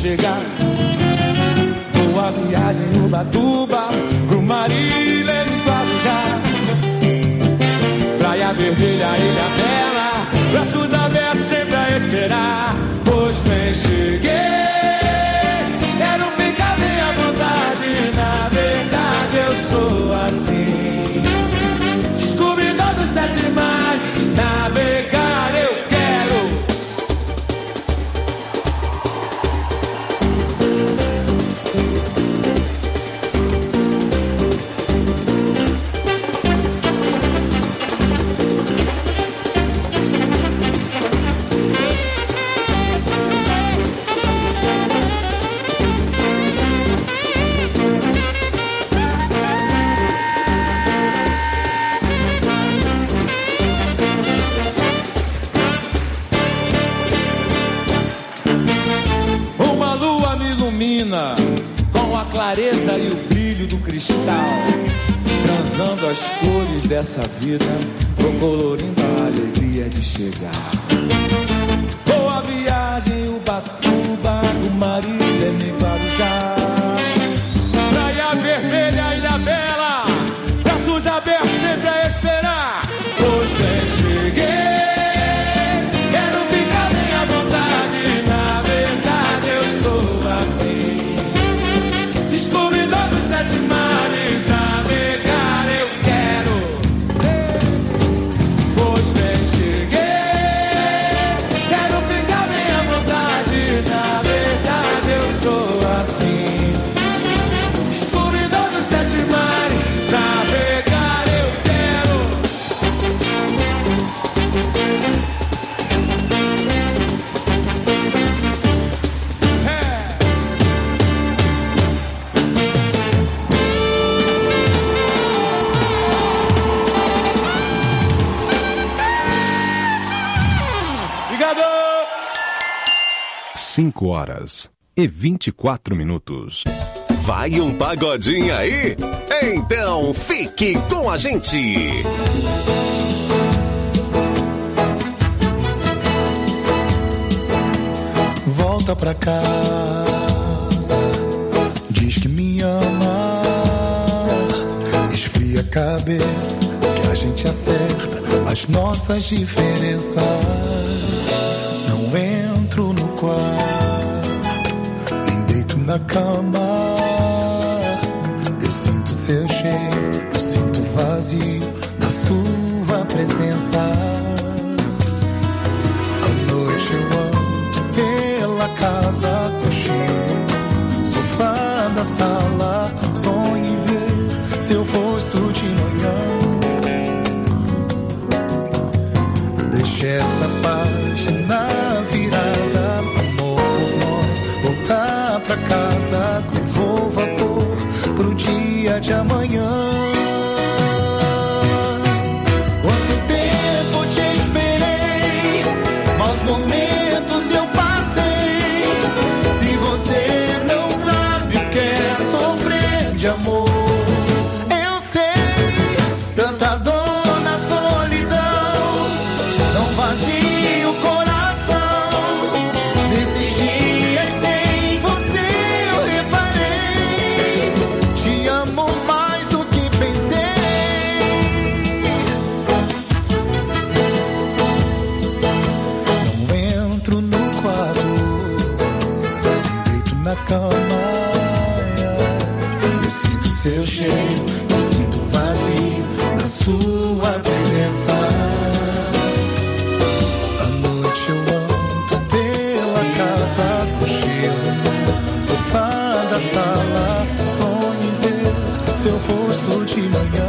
chegar. Boa viagem, Ubatuba, pro Marília e Guarujá. Praia Vermelha, Ilha Bela, braços abertos sempre a esperar. Pois bem, cheguei, quero ficar bem à vontade. Na verdade eu sou assim, descobridor dos 7 mares. Navegar eu quero. Com a clareza e o brilho do cristal, transando as cores dessa vida, colorindo a alegria de chegar. Boa viagem, Ubatuba, do Marília e Guarujá. Praia Vermelha, Ilha Bela, braços abertos sempre a esperar. Pois bem, cheguei, quero ficar bem à vontade. Na verdade eu sou assim, descobridor dos 7 mares. Navegar eu quero. Pois bem, cheguei, quero ficar bem à vontade. Na verdade eu sou assim, descobridor dos 7 mares. Navegar eu quero. Obrigado! 5h24. Vai um pagodinho aí? Então fique com a gente! Volta pra casa, diz que me ama, esfria a cabeça, que a gente acerta as nossas diferenças. Não entro no quarto, nem deito na cama. Eu sinto seu cheiro, eu sinto o vazio da sua presença. À noite eu ando pela casa, cochilo, sofá da sala, sonho em ver seu rosto de manhã. Deixe essa página virada, amor por nós, voltar pra casa, devolva a cor pro dia de amanhã. Quanto tempo te esperei, maus momentos eu passei. Se você não sabe o que é sofrer de amor, eu sei. Tanta dor na solidão, não vazia o coração. Nesses dias sem você eu reparei, te amo mais do que pensei. Não entro no quarto, nem deito na cama. Eu sinto seu cheiro, eu sinto o vazio da sua presença. À noite eu ando pela casa, cochilo, sofá da sala, sonho em ver seu rosto de manhã.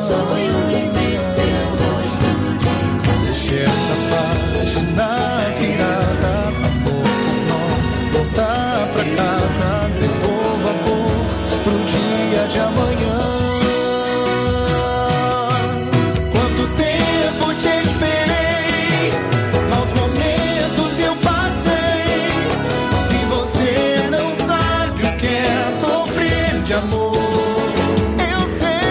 Deixe essa página virada, amor por nós, voltar pra casa, devolva a cor pro dia de amanhã. Quanto tempo te esperei, maus momentos eu passei. Se você não sabe o que é sofrer de amor, eu sei.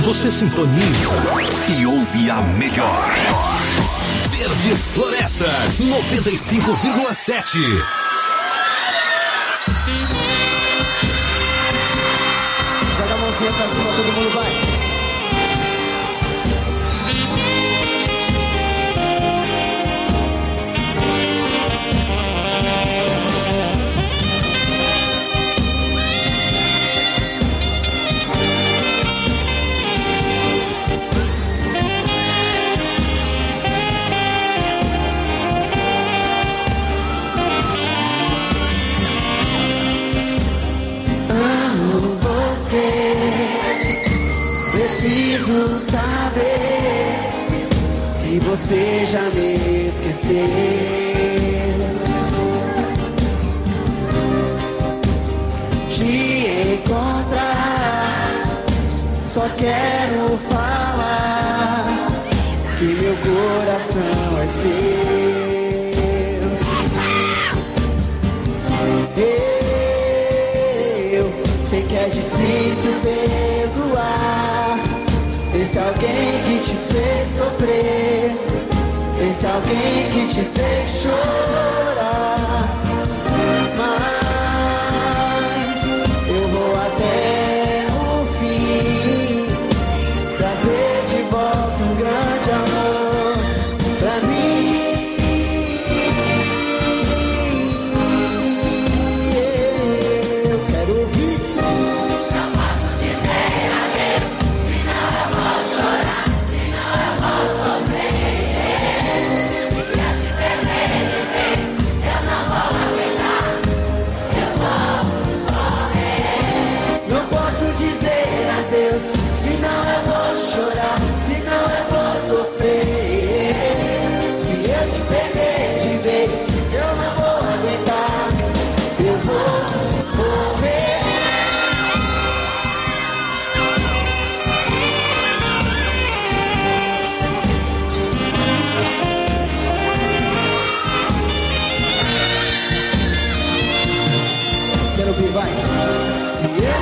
Você sintoniza e ouve a melhor. Verdes Florestas 95,7. Joga a mãozinha pra cima, todo mundo vai. Preciso saber se você já me esqueceu. Te encontrar, só quero falar que meu coração é seu. Eu sei que é difícil perdoar esse alguém que te fez sofrer, esse alguém que te fez chorar. Mas eu vou até o fim trazer de volta um grande amor pra mim. Eu quero ouvir. Não posso dizer adeus, senão eu vou chorar, senão eu vou sofrer. Se quer te perder de vez, eu não vou aguentar, eu vou morrer. Não posso dizer adeus, senão eu vou chorar, senão eu vou sofrer. Se eu te perder de vez, eu não vou aguentar, eu vou morrer. Quero ouvir, vai. Se eu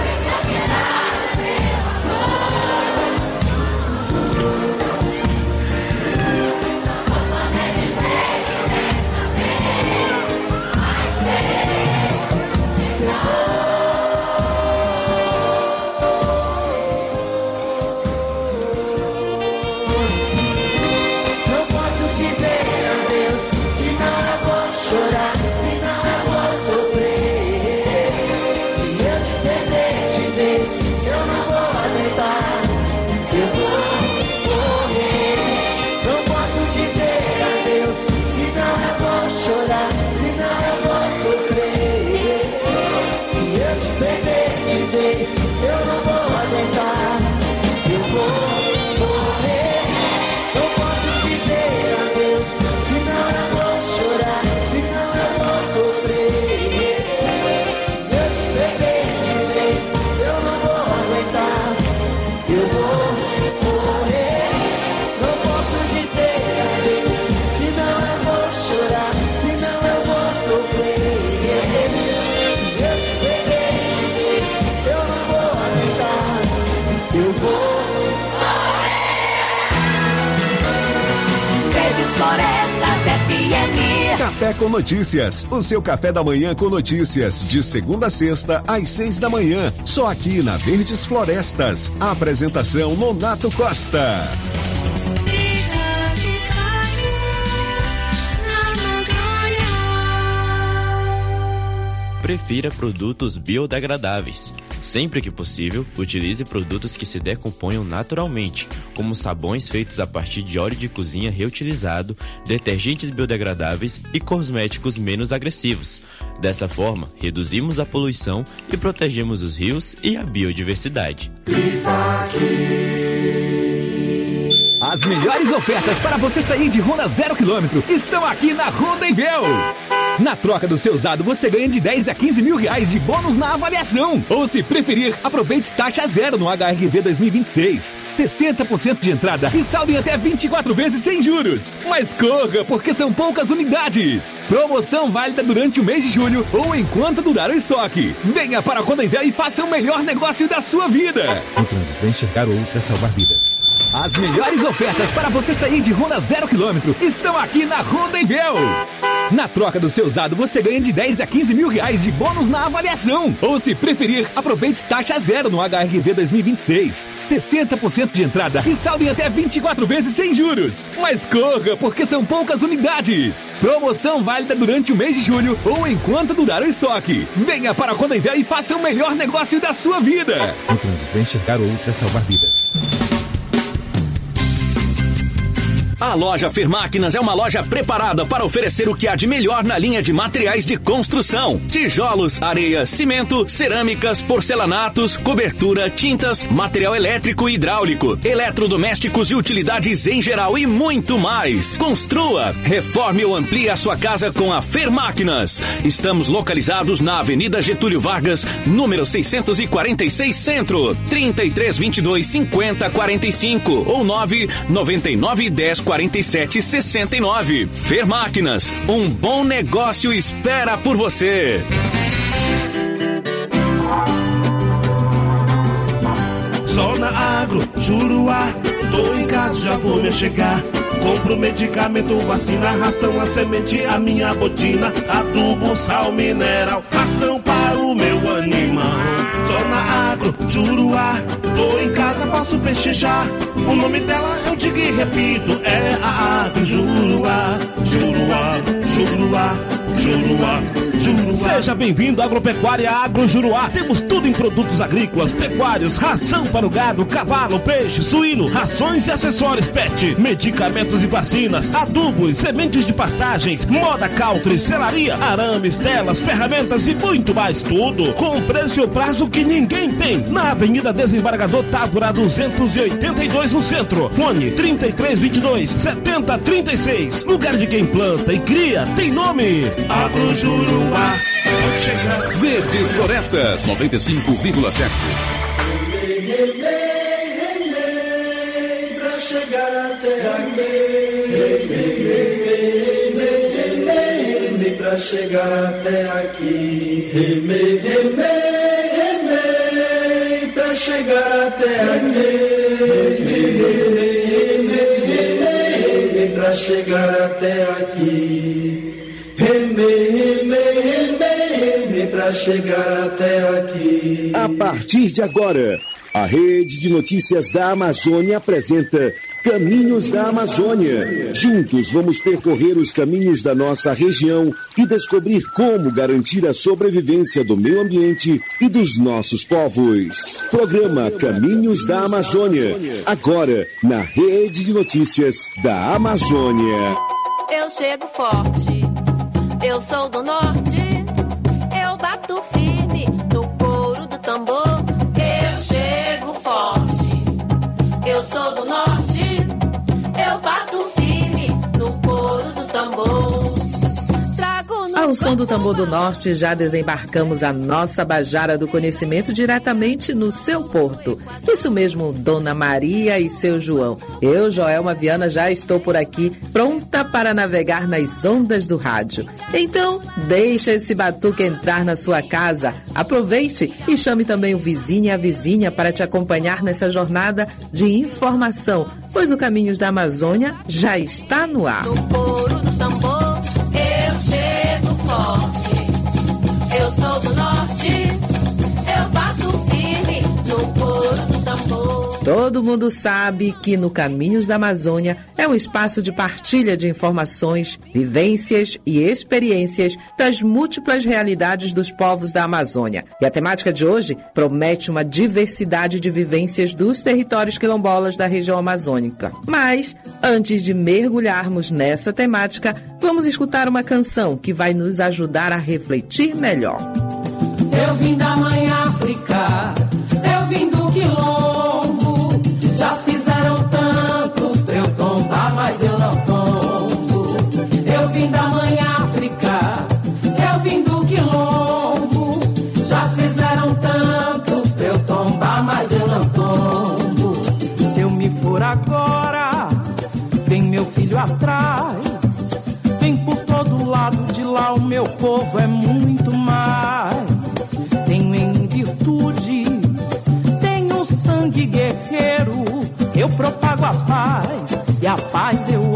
não posso dizer adeus, senão eu vou chorar, senão eu vou sofrer. Se eu te perder de vez, eu não vou aguentar, eu vou morrer. Não posso dizer adeus, senão eu vou chorar, senão eu vou sofrer. Se eu te perder de vez, eu não vou aguentar, eu vou morrer. Não posso dizer adeus, senão eu vou chorar, senão eu vou sofrer. Se eu te perder de vez, eu não vou aguentar, eu vou morrer. Não posso dizer adeus, senão eu vou chorar, senão eu vou sofrer. Se eu te perder de vez, eu não vou aguentar, eu vou. Verdes Florestas FM. Café com Notícias, o seu café da manhã com notícias, de segunda a sexta, às 6 da manhã, só aqui na Verdes Florestas. A apresentação Nonato Costa. Prefira produtos biodegradáveis. Sempre que possível, utilize produtos que se decomponham naturalmente, como sabões feitos a partir de óleo de cozinha reutilizado, detergentes biodegradáveis e cosméticos menos agressivos. Dessa forma, reduzimos a poluição e protegemos os rios e a biodiversidade. As melhores ofertas para você sair de Honda 0 km estão aqui na Honda Envel. Na troca do seu usado, você ganha de 10 a 15 mil reais de bônus na avaliação. Ou se preferir, aproveite taxa zero no HRV 2026. 60% de entrada e saldo em até 24 vezes sem juros. Mas corra, porque são poucas unidades. Promoção válida durante o mês de julho ou enquanto durar o estoque. Venha para a Honda Invel e faça o melhor negócio da sua vida. O trânsito é enxergar o outro é salvar vidas. As melhores ofertas para você sair de Honda 0 km estão aqui na Honda Invel. Na troca do seu usado, você ganha de 10 a 15 mil reais de bônus na avaliação. Ou se preferir, aproveite taxa zero no HRV 2026. 60% de entrada e saldo em até 24 vezes sem juros. Mas corra, porque são poucas unidades. Promoção válida durante o mês de julho ou enquanto durar o estoque. Venha para a Honda Invel e faça o melhor negócio da sua vida. O trânsito é enxergar o outro é salvar vidas. A loja Fermáquinas é uma loja preparada para oferecer o que há de melhor na linha de materiais de construção: tijolos, areia, cimento, cerâmicas, porcelanatos, cobertura, tintas, material elétrico e hidráulico, eletrodomésticos e utilidades em geral e muito mais. Construa, reforme ou amplie a sua casa com a Fermáquinas. Estamos localizados na Avenida Getúlio Vargas, número 646 Centro, 3322-5045 ou 999104769. Fermáquinas, um bom negócio espera por você. Zona Agro, Juruá, tô em casa, já vou me chegar. Compro medicamento, vacina, ração, a semente, a minha botina, adubo, sal mineral, ração para o meu animal. Zona Agro, Juruá, tô em casa, posso pechinchar. O nome dela eu digo e repito, é a Agro Juruá, Juruá, Juruá, Juruá, Juruá. Seja bem-vindo à Agropecuária Agro Juruá. Temos tudo em produtos agrícolas, pecuários, ração para o gado, cavalo, peixe, suíno, rações e acessórios pet, medicamentos e vacinas, adubos, sementes de pastagens, moda country, selaria, arames, telas, ferramentas e muito mais. Tudo com preço e prazo que ninguém tem. Na Avenida Desembargador Távora 282 no centro. Fone 3322-7036. Lugar de quem planta e cria tem nome Agro Juruá. Verdes Florestas 95,7. Pra chegar até aqui, pra chegar até aqui, pra chegar até aqui, pra chegar até aqui. Pra chegar até aqui. A partir de agora, a Rede de Notícias da Amazônia apresenta Caminhos da Amazônia. Juntos vamos percorrer os caminhos da nossa região e descobrir como garantir a sobrevivência do meio ambiente e dos nossos povos. Programa Caminhos da Amazônia, agora na Rede de Notícias da Amazônia. Eu chego forte, eu sou do norte, eu bato firme no couro do tambor. Eu chego forte, eu sou do norte, eu bato firme no couro do tambor. Ao som do tambor do norte, já desembarcamos a nossa Bajara do Conhecimento diretamente no seu porto. Isso mesmo, Dona Maria e seu João. Eu, Joelma Viana, já estou por aqui, pronta para navegar nas ondas do rádio. Então, deixa esse batuque entrar na sua casa, aproveite e chame também o vizinho e a vizinha para te acompanhar nessa jornada de informação, pois o Caminhos da Amazônia já está no ar. No couro do tambor, eu chego forte, eu sou do norte, eu bato firme no couro do tambor. Todo mundo sabe que no Caminhos da Amazônia é um espaço de partilha de informações, vivências e experiências das múltiplas realidades dos povos da Amazônia. E a temática de hoje promete uma diversidade de vivências dos territórios quilombolas da região amazônica. Mas, antes de mergulharmos nessa temática, vamos escutar uma canção que vai nos ajudar a refletir melhor. Eu vim da mãe África, eu vim do quilombo, já fizeram tanto pra eu tombar, mas eu não tombo. Eu vim da mãe África, agora. Vem meu filho atrás, vem por todo lado, de lá o meu povo é muito mais. Tenho em virtudes, tenho sangue guerreiro, eu propago a paz e a paz eu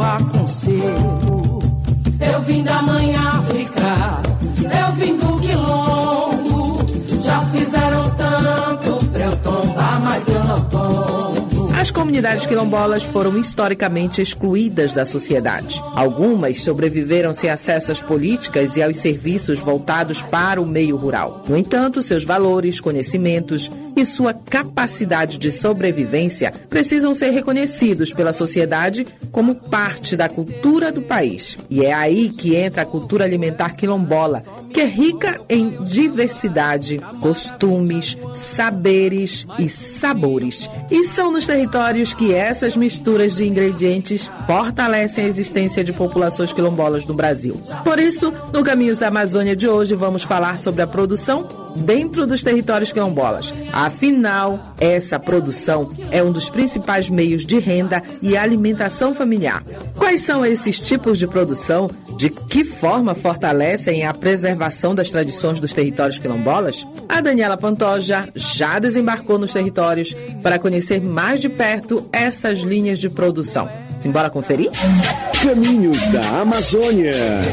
aconselho. Eu vim da mãe África, eu vim do quilombo, já fizeram tanto pra eu tombar, mas eu não tombo. As comunidades quilombolas foram historicamente excluídas da sociedade. Algumas sobreviveram sem acesso às políticas e aos serviços voltados para o meio rural. No entanto, seus valores, conhecimentos e sua capacidade de sobrevivência precisam ser reconhecidos pela sociedade como parte da cultura do país. E é aí que entra a cultura alimentar quilombola, que é rica em diversidade, costumes, saberes e sabores. E são nos territórios que essas misturas de ingredientes fortalecem a existência de populações quilombolas no Brasil. Por isso, no Caminhos da Amazônia de hoje, vamos falar sobre a produção dentro dos territórios quilombolas. Afinal, essa produção é um dos principais meios de renda e alimentação familiar. Quais são esses tipos de produção? De que forma fortalecem a preservação das tradições dos territórios quilombolas? A Daniela Pantoja já desembarcou nos territórios para conhecer mais de perto essas linhas de produção. Simbora conferir? Caminhos da Amazônia.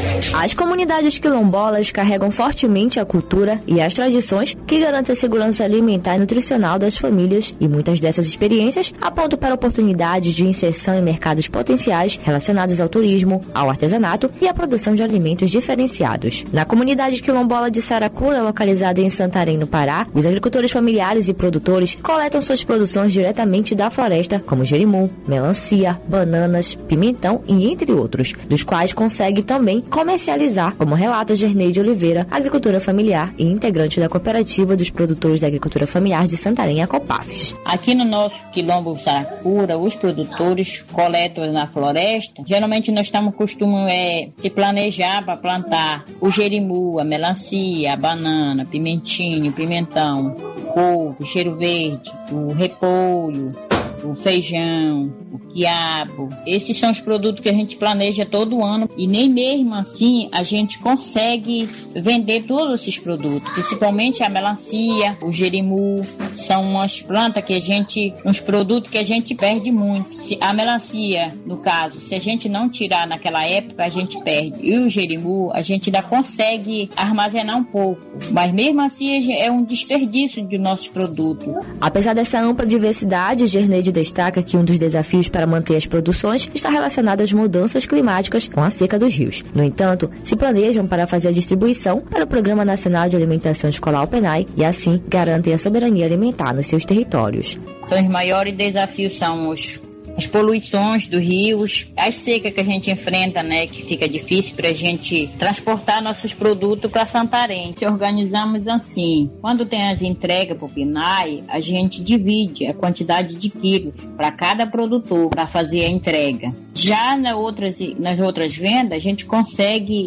As comunidades quilombolas carregam fortemente a cultura e as tradições que garantem a segurança alimentar e nutricional das famílias, e muitas dessas experiências apontam para oportunidades de inserção em mercados potenciais relacionados ao turismo, ao artesanato e à produção de alimentos diferenciados. Na comunidade quilombola de Saracura, localizada em Santarém, no Pará, os agricultores familiares e produtores coletam suas produções diretamente da floresta, como jerimum, melancia, bananas, pimentão e entre outros, dos quais consegue também comercializar, como relata Gerneide Oliveira, agricultora familiar e integrante da Cooperativa dos Produtores da Agricultura Familiar de Santarém, a Copafes. Aqui no nosso quilombo Saracura, os produtores coletam na floresta. Geralmente nós estamos costumando se planejar para plantar o jerimu, a melancia, a banana, pimentinho, pimentão, couve, cheiro verde, o repolho, o feijão, o quiabo. Esses são os produtos que a gente planeja todo ano, e nem mesmo assim a gente consegue vender todos esses produtos, principalmente a melancia, o jerimu. São umas plantas que uns produtos que a gente perde muito. A melancia, no caso, se a gente não tirar naquela época, a gente perde. E o jerimu, a gente ainda consegue armazenar um pouco, mas mesmo assim é um desperdício de nossos produtos. Apesar dessa ampla diversidade, Gerneide destaca que um dos desafios para manter as produções está relacionado às mudanças climáticas com a seca dos rios. No entanto, se planejam para fazer a distribuição para o Programa Nacional de Alimentação Escolar, o PNAE, e assim garantem a soberania alimentar nos seus territórios. Os maiores desafios são as poluições dos rios, as secas que a gente enfrenta, né, que fica difícil para a gente transportar nossos produtos para Santarém. Se organizamos assim: quando tem as entregas para o PNAE, a gente divide a quantidade de quilos para cada produtor para fazer a entrega. Já nas outras vendas, a gente consegue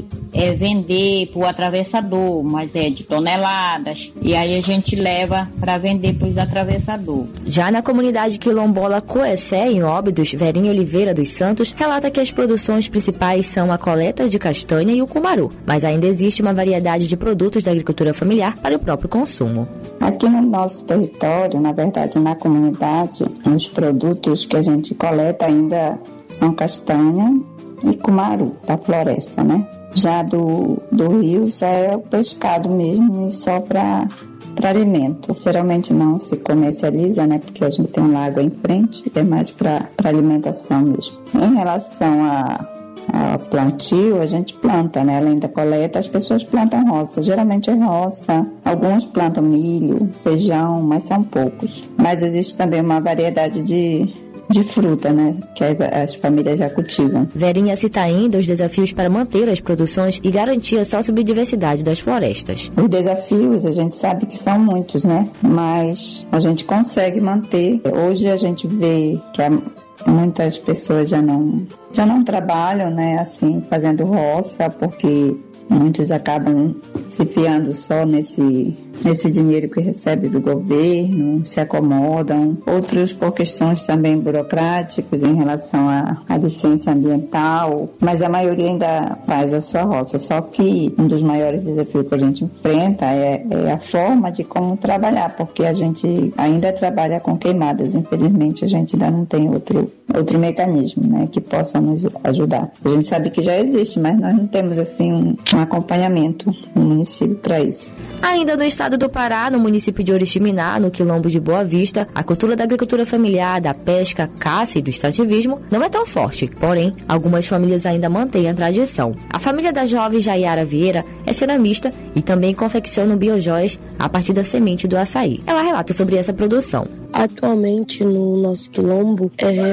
vender por atravessador, mas é de toneladas, e aí a gente leva para vender para os atravessadores. Já na comunidade quilombola Coessé, em Óbidos, Verinha Oliveira dos Santos relata que as produções principais são a coleta de castanha e o cumaru, mas ainda existe uma variedade de produtos da agricultura familiar para o próprio consumo. Aqui no nosso território, na verdade na comunidade, os produtos que a gente coleta ainda são castanha e cumaru da floresta, né? Já do rio já é o pescado mesmo, e só para alimento. Geralmente não se comercializa, né? Porque a gente tem um lago em frente, é mais para alimentação mesmo. Em relação ao plantio, a gente planta, né? Além da coleta, as pessoas plantam roça. Geralmente é roça. Alguns plantam milho, feijão, mas são poucos. Mas existe também uma variedade de fruta, né, que as famílias já cultivam. Verinha cita ainda os desafios para manter as produções e garantir a sociobiodiversidade das florestas. Os desafios, a gente sabe que são muitos, né, mas a gente consegue manter. Hoje a gente vê que muitas pessoas já não trabalham, né, assim, fazendo roça, porque Muitos acabam se fiando só nesse dinheiro que recebe do governo, se acomodam. Outros por questões também burocráticas em relação à licença ambiental, mas a maioria ainda faz a sua roça. Só que um dos maiores desafios que a gente enfrenta é a forma de como trabalhar, porque a gente ainda trabalha com queimadas. Infelizmente, a gente ainda não tem outro mecanismo, né, que possa nos ajudar. A gente sabe que já existe, mas nós não temos assim um acompanhamento no município para isso. Ainda no estado do Pará, no município de Oriximiná, no quilombo de Boa Vista, a cultura da agricultura familiar, da pesca, caça e do extrativismo não é tão forte. Porém, algumas famílias ainda mantêm a tradição. A família da jovem Jaiara Vieira é ceramista e também confecciona biojóias a partir da semente do açaí. Ela relata sobre essa produção. Atualmente, no nosso quilombo,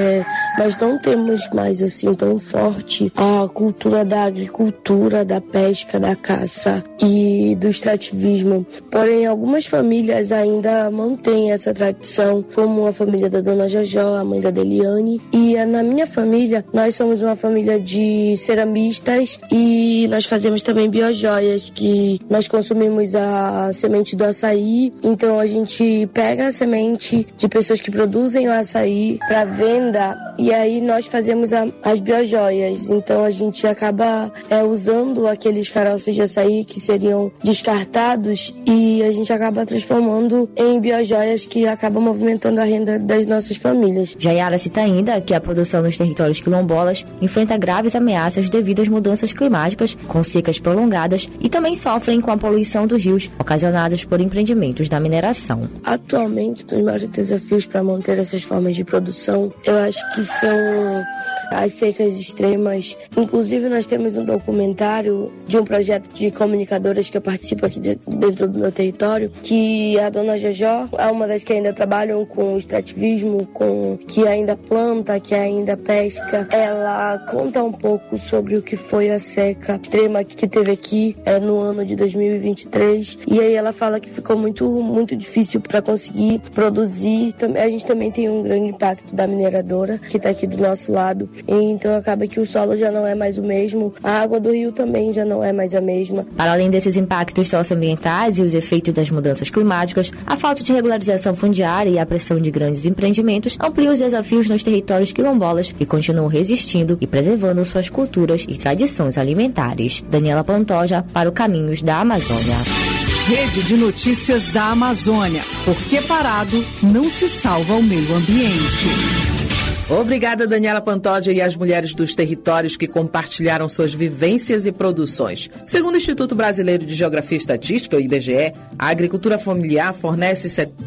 nós não temos mais assim tão forte a cultura da agricultura, da pesca, da caça e do extrativismo. Porém, algumas famílias ainda mantêm essa tradição, como a família da Dona Jojó, a mãe da Deliane. E na minha família, nós somos uma família de ceramistas e nós fazemos também biojóias, que nós consumimos a semente do açaí. Então, a gente pega a semente de pessoas que produzem o açaí para venda e aí nós fazemos as biojóias. Então a gente acaba usando aqueles caroços de açaí que seriam descartados e a gente acaba transformando em biojóias que acabam movimentando a renda das nossas famílias. Jaiara cita ainda que a produção nos territórios quilombolas enfrenta graves ameaças devido às mudanças climáticas, com secas prolongadas e também sofrem com a poluição dos rios ocasionadas por empreendimentos da mineração. Atualmente, os maiores desafios para manter essas formas de produção, eu acho que são as secas extremas. Inclusive, nós temos um documentário de um projeto de comunicadoras que eu participo aqui dentro do meu território, que a Dona Jojó é uma das que ainda trabalham com extrativismo, que ainda planta, que ainda pesca. Ela conta um pouco sobre o que foi a seca extrema que teve aqui no ano de 2023. E aí ela fala que ficou muito difícil para conseguir produzir. A gente também tem um grande impacto da mineradora, que está aqui do nosso lado. Então acaba que o solo já não é mais o mesmo, a água do rio também já não é mais a mesma. Para além desses impactos socioambientais e os efeitos das mudanças climáticas, a falta de regularização fundiária e a pressão de grandes empreendimentos ampliam os desafios nos territórios quilombolas, que continuam resistindo e preservando suas culturas e tradições alimentares. Daniela Pantoja, para o Caminhos da Amazônia. Rede de Notícias da Amazônia. Porque parado não se salva o meio ambiente. Obrigada, Daniela Pantoja, e às mulheres dos territórios que compartilharam suas vivências e produções. Segundo o Instituto Brasileiro de Geografia e Estatística, o IBGE, a agricultura familiar fornece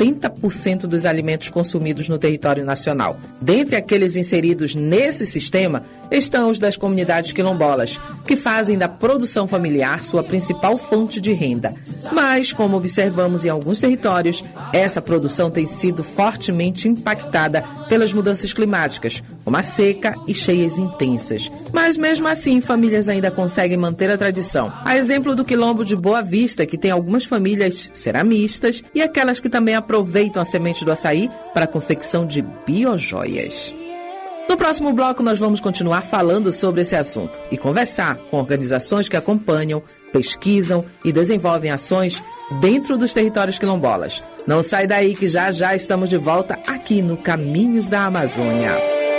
70% dos alimentos consumidos no território nacional. Dentre aqueles inseridos nesse sistema estão os das comunidades quilombolas, que fazem da produção familiar sua principal fonte de renda. Mas, como observamos em alguns territórios, essa produção tem sido fortemente impactada pelas mudanças climáticas, como a seca e cheias intensas. Mas mesmo assim, famílias ainda conseguem manter a tradição. A exemplo do quilombo de Boa Vista, que tem algumas famílias ceramistas e aquelas que também aproveitam a semente do açaí para a confecção de biojóias. No próximo bloco, nós vamos continuar falando sobre esse assunto e conversar com organizações que acompanham, pesquisam e desenvolvem ações dentro dos territórios quilombolas. Não sai daí que já estamos de volta aqui no Caminhos da Amazônia.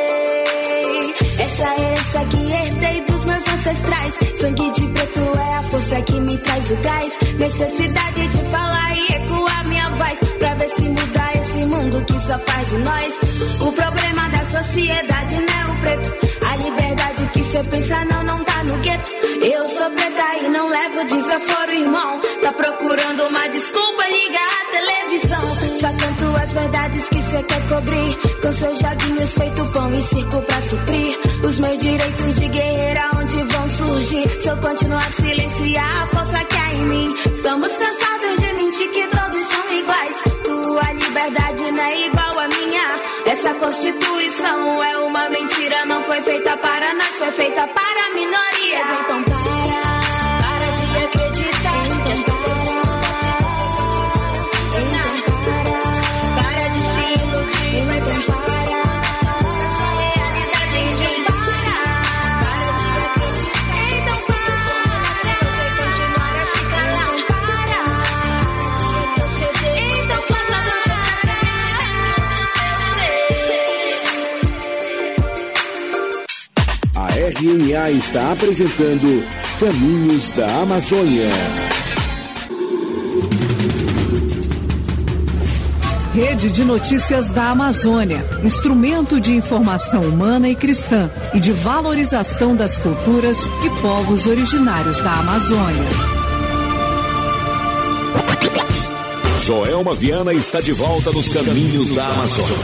Essa herança que herdei dos meus ancestrais. Sangue de preto é a força que me traz o gás. Necessidade de falar e ecoar minha voz, pra ver se muda esse mundo que só faz de nós o problema da sociedade, né, o preto. A liberdade que cê pensa não tá no gueto. Eu sou preta e não levo desaforo, irmão. Tá procurando uma desculpa, liga a televisão. Só canto as verdades que cê quer cobrir, com seus joguinhos feito pão e circo pra suprir os meus direitos de guerreira, onde vão surgir se eu continuar a silenciar a força que há em mim. Estamos cansados de mentir que todos são iguais. Tua liberdade não é igual à minha. Essa Constituição é uma mentira, não foi feita para nós, foi feita para minorias. Então para de acreditar. Para de se iludir. Para a realidade. Para de acreditar. Então para. RNA está apresentando Caminhos da Amazônia. Rede de Notícias da Amazônia, instrumento de informação humana e cristã e de valorização das culturas e povos originários da Amazônia. Joelma Viana está de volta nos Caminhos da Amazônia.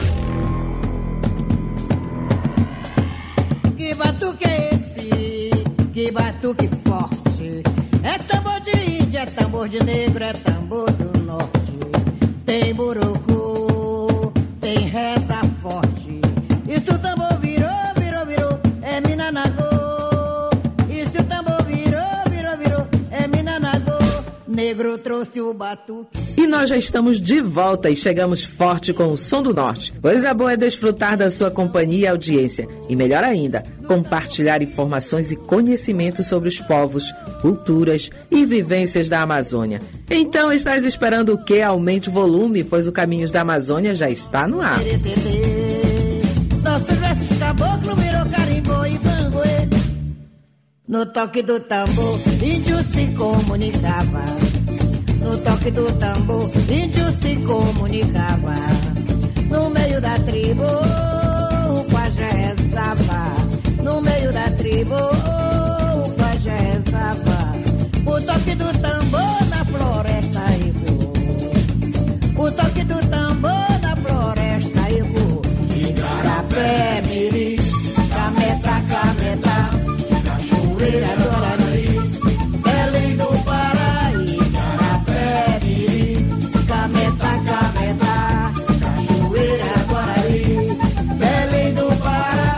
Que batuque é esse? Que batuque forte. É tambor de índio, é tambor de negro, é tambor do norte. Tem burucu, tem reza forte. E se o tambor virou, virou, virou, é Minanagô. E se o tambor virou, virou, virou, é Minanagô. Negro trouxe o batuque. E nós já estamos de volta e chegamos forte com o Som do Norte. Coisa boa é desfrutar da sua companhia e audiência. E melhor ainda, compartilhar informações e conhecimentos sobre os povos, culturas e vivências da Amazônia. Então, estás esperando o quê? Aumente o volume, pois o Caminhos da Amazônia já está no ar. Nossos versos caboclo virou carimbó e banguê. No toque do tambor, índio se comunicava. No toque do tambor, índio se comunicava. No meio da tribo, o pajé rezava. No meio da tribo, o pajé rezava. O toque do tambor na floresta ecoou. O toque do tambor na floresta ecoou. Igarapé, miri, cameta, cameta, cachoeira, Guarani, Belém do Pará. Igarapé, miri, cameta, cameta, cachoeira, Guarani, Belém do Pará.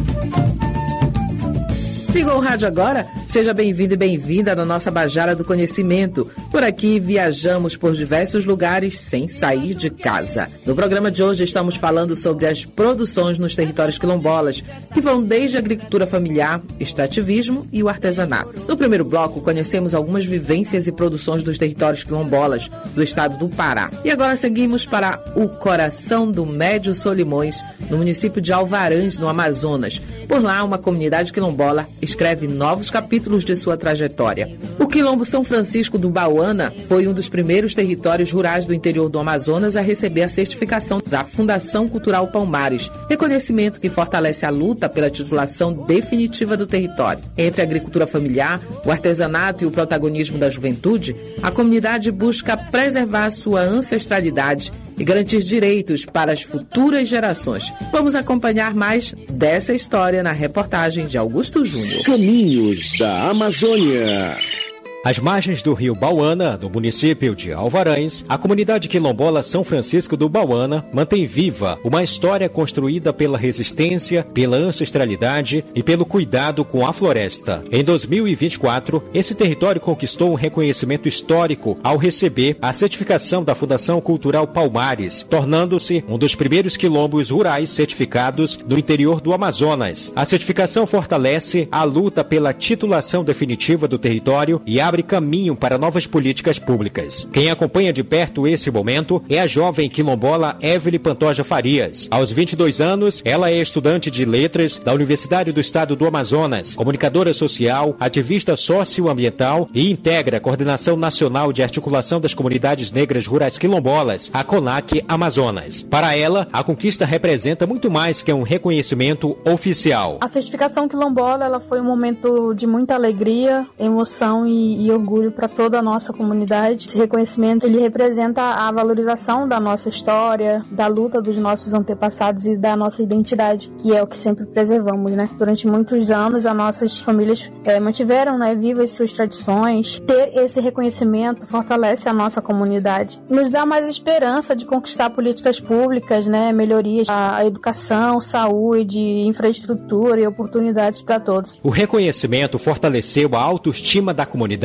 Ligou o rádio agora? Seja bem-vindo e bem-vinda na nossa Bajara do Conhecimento. Por aqui viajamos por diversos lugares sem sair de casa. No programa de hoje estamos falando sobre as produções nos territórios quilombolas, que vão desde a agricultura familiar, extrativismo e o artesanato. No primeiro bloco, conhecemos algumas vivências e produções dos territórios quilombolas do estado do Pará. E agora seguimos para o coração do Médio Solimões, no município de Alvarães, no Amazonas. Por lá, uma comunidade quilombola escreve novos capítulos de sua trajetória. O Quilombo São Francisco do Bauana foi um dos primeiros territórios rurais do interior do Amazonas a receber a certificação da Fundação Cultural Palmares, reconhecimento que fortalece a luta pela titulação definitiva do território. Entre a agricultura familiar, o artesanato e o protagonismo da juventude, a comunidade busca preservar sua ancestralidade e garantir direitos para as futuras gerações. Vamos acompanhar mais dessa história na reportagem de Augusto Júnior. Caminhos da Amazônia. Às margens do rio Bauana, no município de Alvarães, a comunidade quilombola São Francisco do Bauana mantém viva uma história construída pela resistência, pela ancestralidade e pelo cuidado com a floresta. Em 2024, esse território conquistou um reconhecimento histórico ao receber a certificação da Fundação Cultural Palmares, tornando-se um dos primeiros quilombos rurais certificados no interior do Amazonas. A certificação fortalece a luta pela titulação definitiva do território e abre caminho para novas políticas públicas. Quem acompanha de perto esse momento é a jovem quilombola Evelyn Pantoja Farias. Aos 22 anos, ela é estudante de letras da Universidade do Estado do Amazonas, comunicadora social, ativista socioambiental e integra a Coordenação Nacional de Articulação das Comunidades Negras Rurais Quilombolas, a CONAC Amazonas. Para ela, a conquista representa muito mais que um reconhecimento oficial. A certificação quilombola, ela foi um momento de muita alegria, emoção e orgulho para toda a nossa comunidade. Esse reconhecimento, ele representa a valorização da nossa história, da luta dos nossos antepassados e da nossa identidade, que é o que sempre preservamos, né? Durante muitos anos, as nossas famílias mantiveram, né, vivas suas tradições. Ter esse reconhecimento fortalece a nossa comunidade. Nos dá mais esperança de conquistar políticas públicas, né, melhorias à educação, saúde, infraestrutura e oportunidades para todos. O reconhecimento fortaleceu a autoestima da comunidade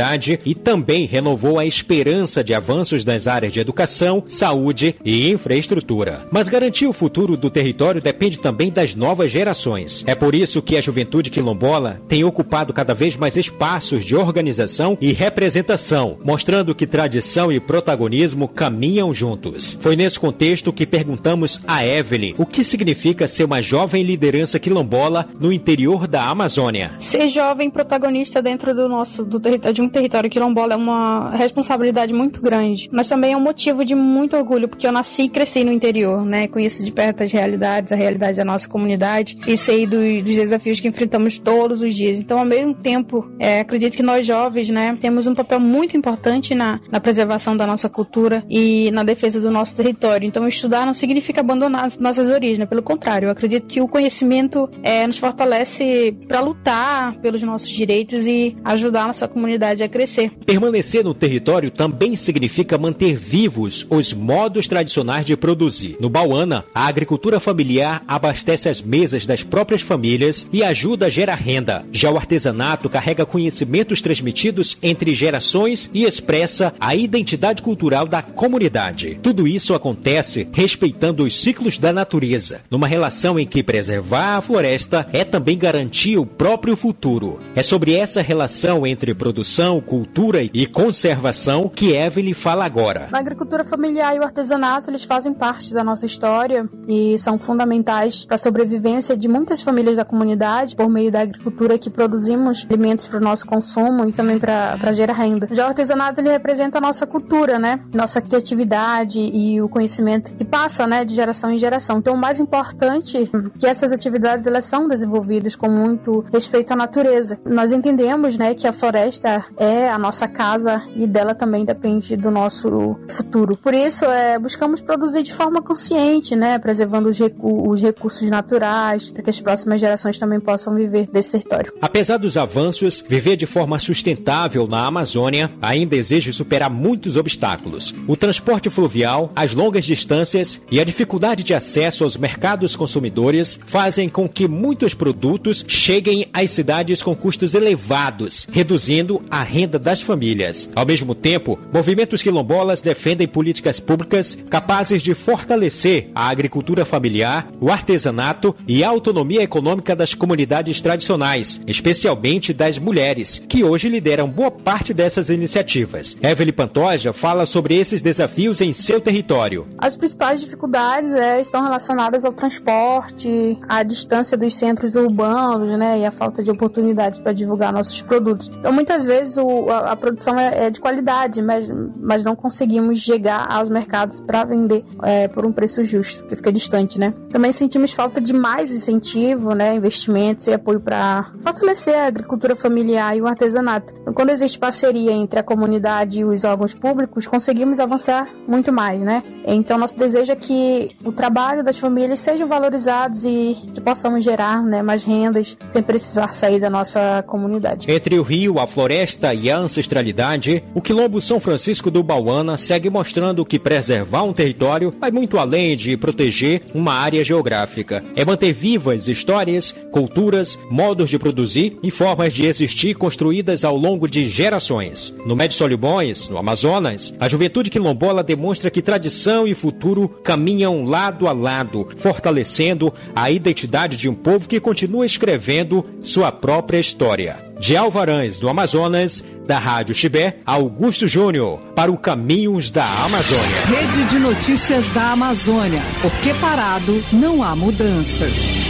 comunidade e também renovou a esperança de avanços nas áreas de educação, saúde e infraestrutura. Mas garantir o futuro do território depende também das novas gerações. É por isso que a juventude quilombola tem ocupado cada vez mais espaços de organização e representação, mostrando que tradição e protagonismo caminham juntos. Foi nesse contexto que perguntamos a Evelyn o que significa ser uma jovem liderança quilombola no interior da Amazônia. Ser jovem protagonista dentro do território, de um território quilombola é uma responsabilidade muito grande, mas também é um motivo de muito orgulho, porque eu nasci e cresci no interior, né? Conheço de perto as realidades, a realidade da nossa comunidade e sei dos desafios que enfrentamos todos os dias. Então, ao mesmo tempo, acredito que nós jovens, né, temos um papel muito importante na preservação da nossa cultura e na defesa do nosso território. Então, estudar não significa abandonar nossas origens, né? Pelo contrário, eu acredito que o conhecimento nos fortalece para lutar pelos nossos direitos e ajudar a nossa comunidade a crescer. Permanecer no território também significa manter vivos os modos tradicionais de produzir. No Bauana, a agricultura familiar abastece as mesas das próprias famílias e ajuda a gerar renda. Já o artesanato carrega conhecimentos transmitidos entre gerações e expressa a identidade cultural da comunidade. Tudo isso acontece respeitando os ciclos da natureza, numa relação em que preservar a floresta é também garantir o próprio futuro. É sobre essa relação entre produção, cultura e conservação que Evelyn fala agora. A agricultura familiar e o artesanato, eles fazem parte da nossa história e são fundamentais para a sobrevivência de muitas famílias da comunidade, por meio da agricultura que produzimos alimentos para o nosso consumo e também para gerar renda. Já o artesanato, ele representa a nossa cultura, né? Nossa criatividade e o conhecimento que passa, né, de geração em geração. Então, o mais importante é que essas atividades, elas são desenvolvidas com muito respeito à natureza. Nós entendemos, né, que a floresta é a nossa casa e dela também depende do nosso futuro. Por isso, buscamos produzir de forma consciente, né, preservando os recursos naturais, para que as próximas gerações também possam viver desse território. Apesar dos avanços, viver de forma sustentável na Amazônia ainda exige superar muitos obstáculos. O transporte fluvial, as longas distâncias e a dificuldade de acesso aos mercados consumidores fazem com que muitos produtos cheguem às cidades com custos elevados, reduzindo a renda das famílias. Ao mesmo tempo, movimentos quilombolas defendem políticas públicas capazes de fortalecer a agricultura familiar, o artesanato e a autonomia econômica das comunidades tradicionais, especialmente das mulheres, que hoje lideram boa parte dessas iniciativas. Evelyn Pantoja fala sobre esses desafios em seu território. As principais dificuldades estão relacionadas ao transporte, à distância dos centros urbanos, né, e a falta de oportunidades para divulgar nossos produtos. Então, muitas vezes a produção é de qualidade, mas não conseguimos chegar aos mercados para vender por um preço justo, porque fica distante, né? Também sentimos falta de mais incentivo, né, investimentos e apoio para fortalecer a agricultura familiar e o artesanato. Então, quando existe parceria entre a comunidade e os órgãos públicos, conseguimos avançar muito mais, né? Então, nosso desejo é que o trabalho das famílias sejam valorizados e que possamos gerar, né, mais rendas sem precisar sair da nossa comunidade. Entre o rio, a floresta e a ancestralidade, o Quilombo São Francisco do Bauana segue mostrando que preservar um território vai muito além de proteger uma área geográfica. É manter vivas histórias, culturas, modos de produzir e formas de existir construídas ao longo de gerações. No Médio Solimões, no Amazonas, a juventude quilombola demonstra que tradição e futuro caminham lado a lado, fortalecendo a identidade de um povo que continua escrevendo sua própria história. De Alvarães, do Amazonas, da Rádio Chibé, Augusto Júnior, para o Caminhos da Amazônia. Rede de Notícias da Amazônia, porque parado não há mudanças.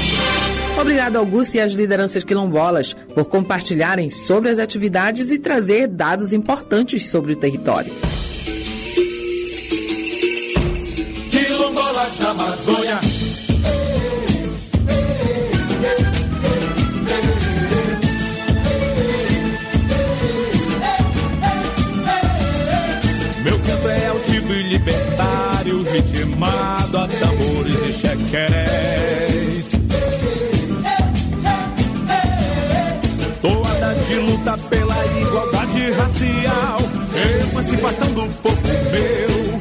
Obrigado, Augusto, e às lideranças quilombolas por compartilharem sobre as atividades e trazer dados importantes sobre o território. Quilombolas da Amazônia. Meu canto é altivo e libertário, ritmado a tambores e chequerés. Toada de luta pela igualdade racial, emancipação do povo meu.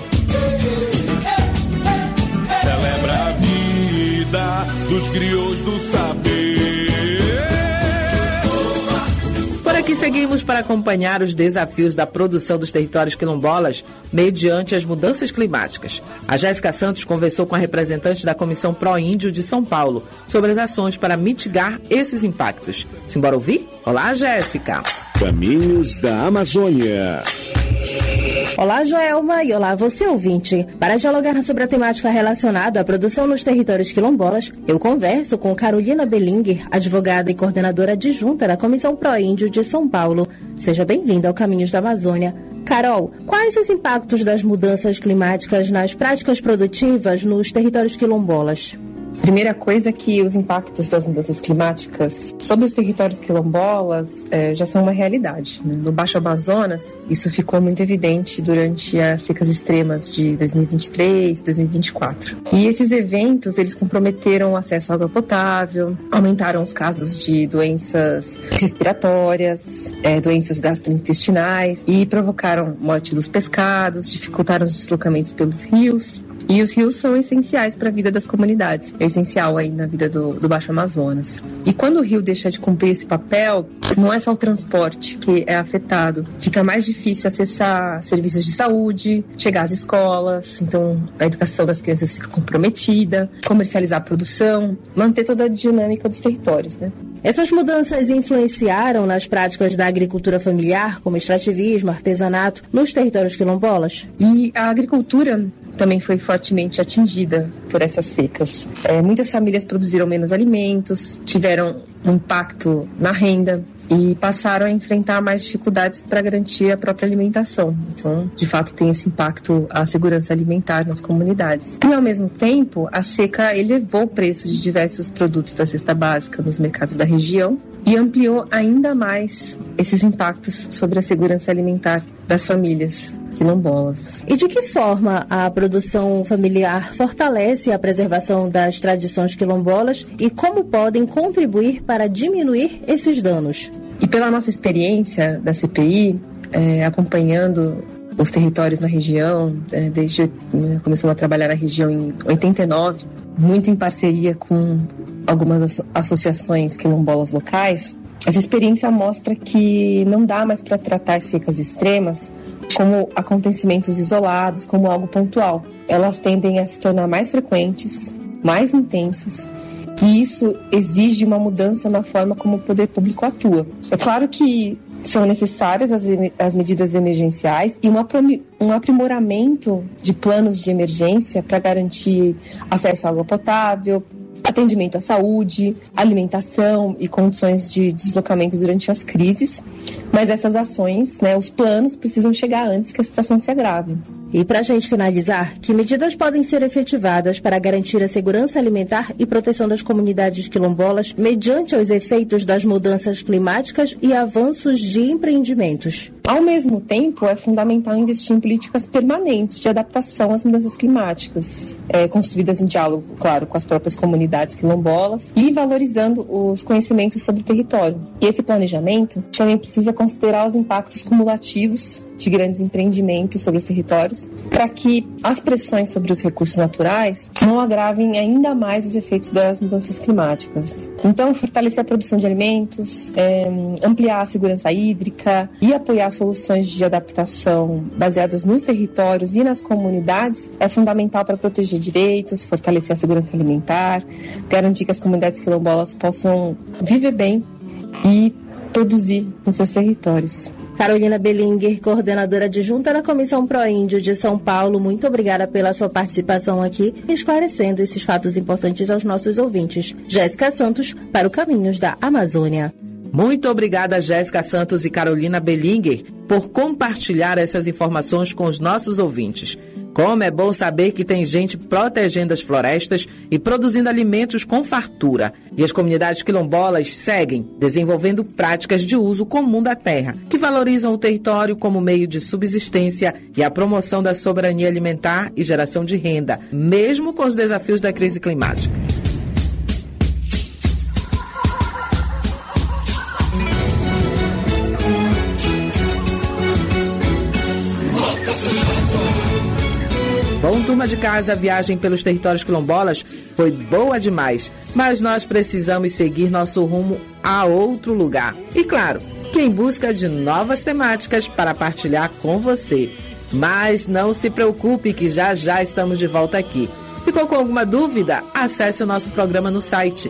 Celebra a vida dos griots do saber. Por aqui E seguimos para acompanhar os desafios da produção dos territórios quilombolas mediante as mudanças climáticas. A Jéssica Santos conversou com a representante da Comissão Pró-Índio de São Paulo sobre as ações para mitigar esses impactos. Simbora ouvir? Olá, Jéssica! Caminhos da Amazônia. Olá, Joelma, e olá você, ouvinte. Para dialogar sobre a temática relacionada à produção nos territórios quilombolas, eu converso com Carolina Bellinger, advogada e coordenadora adjunta da Comissão Pró-Índio de São Paulo. Seja bem-vinda ao Caminhos da Amazônia. Carol, quais os impactos das mudanças climáticas nas práticas produtivas nos territórios quilombolas? Primeira coisa é que os impactos das mudanças climáticas sobre os territórios quilombolas já são uma realidade. No Baixo Amazonas, isso ficou muito evidente durante as secas extremas de 2023 e 2024. E esses eventos, eles comprometeram o acesso à água potável, aumentaram os casos de doenças respiratórias, doenças gastrointestinais e provocaram morte dos pescados, dificultaram os deslocamentos pelos rios. E os rios são essenciais para a vida das comunidades, é essencial aí na vida do Baixo Amazonas. E quando o rio deixa de cumprir esse papel, não é só o transporte que é afetado, fica mais difícil acessar serviços de saúde, chegar às escolas, então a educação das crianças fica comprometida, comercializar a produção, manter toda a dinâmica dos territórios, né? Essas mudanças influenciaram nas práticas da agricultura familiar, como extrativismo, artesanato, nos territórios quilombolas? E a agricultura também foi fortemente atingida por essas secas. Muitas famílias produziram menos alimentos, tiveram um impacto na renda e passaram a enfrentar mais dificuldades para garantir a própria alimentação. Então, de fato, tem esse impacto à segurança alimentar nas comunidades. E, ao mesmo tempo, a seca elevou o preço de diversos produtos da cesta básica nos mercados da região e ampliou ainda mais esses impactos sobre a segurança alimentar das famílias quilombolas. E de que forma a produção familiar fortalece a preservação das tradições quilombolas e como podem contribuir para diminuir esses danos? E pela nossa experiência da CPI, acompanhando os territórios na região, desde começamos a trabalhar na região em 89, muito em parceria com algumas associações quilombolas locais, essa experiência mostra que não dá mais para tratar as secas extremas como acontecimentos isolados, como algo pontual. Elas tendem a se tornar mais frequentes, mais intensas, e isso exige uma mudança na forma como o poder público atua. É claro que são necessárias as medidas emergenciais e um aprimoramento de planos de emergência para garantir acesso à água potável, atendimento à saúde, alimentação e condições de deslocamento durante as crises. Mas essas ações, os planos precisam chegar antes que a situação se agrave. E para a gente finalizar, que medidas podem ser efetivadas para garantir a segurança alimentar e proteção das comunidades quilombolas mediante os efeitos das mudanças climáticas e avanços de empreendimentos? Ao mesmo tempo, é fundamental investir em políticas permanentes de adaptação às mudanças climáticas, construídas em diálogo, claro, com as próprias comunidades quilombolas e valorizando os conhecimentos sobre o território. E esse planejamento também precisa considerar os impactos cumulativos de grandes empreendimentos sobre os territórios, para que as pressões sobre os recursos naturais não agravem ainda mais os efeitos das mudanças climáticas. Então, fortalecer a produção de alimentos, ampliar a segurança hídrica e apoiar soluções de adaptação baseadas nos territórios e nas comunidades é fundamental para proteger direitos, fortalecer a segurança alimentar, garantir que as comunidades quilombolas possam viver bem e produzir nos seus territórios. Carolina Bellinger, coordenadora adjunta da Comissão Pró-Índio de São Paulo, muito obrigada pela sua participação aqui, esclarecendo esses fatos importantes aos nossos ouvintes. Jéssica Santos, para o Caminhos da Amazônia. Muito obrigada, Jéssica Santos e Carolina Bellinger, por compartilhar essas informações com os nossos ouvintes. Como é bom saber que tem gente protegendo as florestas e produzindo alimentos com fartura. E as comunidades quilombolas seguem desenvolvendo práticas de uso comum da terra, que valorizam o território como meio de subsistência e a promoção da soberania alimentar e geração de renda, mesmo com os desafios da crise climática. Bom, turma de casa, a viagem pelos territórios quilombolas foi boa demais, mas nós precisamos seguir nosso rumo a outro lugar. E claro, aqui em busca de novas temáticas para partilhar com você. Mas não se preocupe que já estamos de volta aqui. Ficou com alguma dúvida? Acesse o nosso programa no site